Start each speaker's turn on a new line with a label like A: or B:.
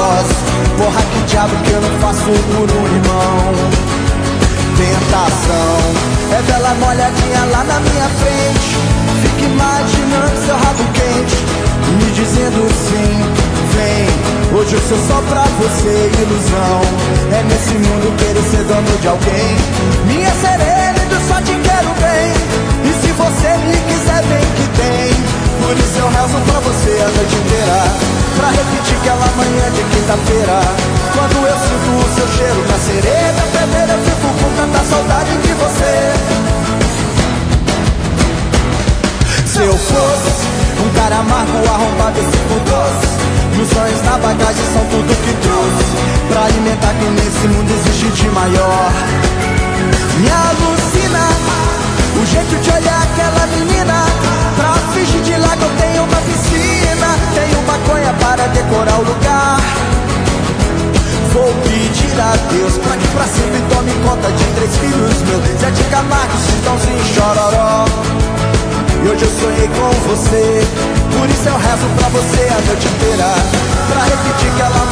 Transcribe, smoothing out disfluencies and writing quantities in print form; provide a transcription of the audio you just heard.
A: poderosos. Porra, que diabo que eu não faço por um irmão. Tentação é vela molhadinha lá na minha frente. Fica imaginando seu rabo quente, me dizendo sim, vem. Hoje eu sou só pra você, ilusão. É nesse mundo querer ser dono de alguém. Minha serena, eu só te quero bem. E se você me quiser, bem que tem. Por isso eu rezo pra você a noite inteira, pra repetir aquela manhã de quinta-feira, quando eu sinto o seu cheiro na serena primeira, eu fico com tanta saudade de você. Se eu fosse um cara amargo, arrombado e doce, meus sonhos na bagagem são tudo que trouxe, pra alimentar que nesse mundo existe de maior. Me alucina o jeito de olhar aquela menina, pra fingir de lá que eu tenho uma piscina. Tenho maconha para decorar o lugar. Vou pedir a Deus pra que pra sempre tome conta de 3 filhos meus, Zé de Camargo, Chitãozinho e Chororó. E hoje eu sonhei com você, por isso eu rezo pra você a noite inteira, pra repetir aquela